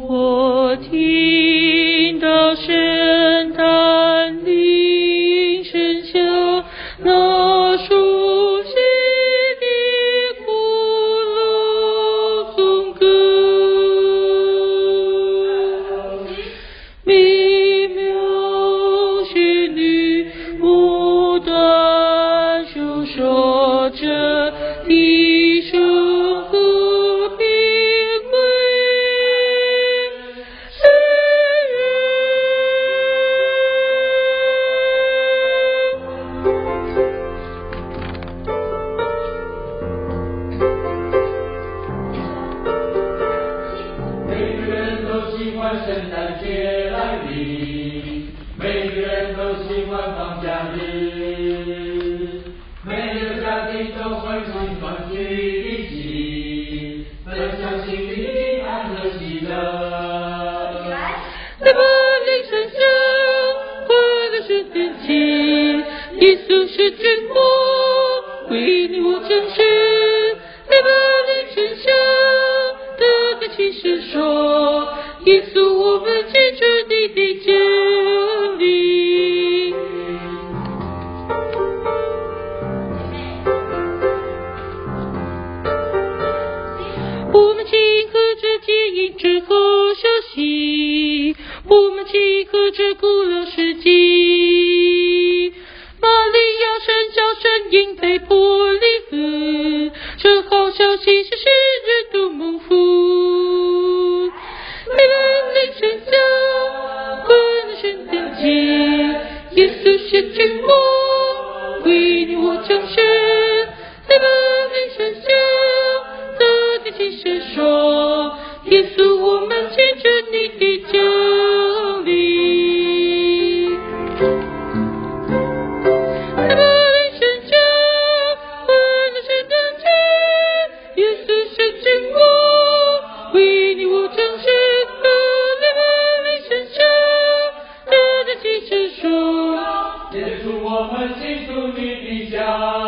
我听到神坛铃声响，那熟悉的鼓楼颂歌，美妙旋律不断诉说着一生和平归。 每个人都喜欢圣诞节来临，每个人都喜欢放假日，每个家庭都会唱团聚一起，分享心里的安和喜乐。 那么铃声响，快乐圣诞节，耶稣是君王，为你我降世。那么铃声响，得的启示说，耶稣我们见证你的真理。我们庆贺着节日之后休息，我们庆贺着古老世纪。玛利亚神叫声音在伯利恒，这好消息是世人都蒙福。每个铃声响，快乐圣诞节，耶稣是君王，为你我降生。每个铃声响，得的启示说，耶稣我们见证你的真理。那么铃声响，快乐圣诞节，耶稣是君王，为你我降生。那么铃声响，得的启示说， 耶稣我们庆祝你的降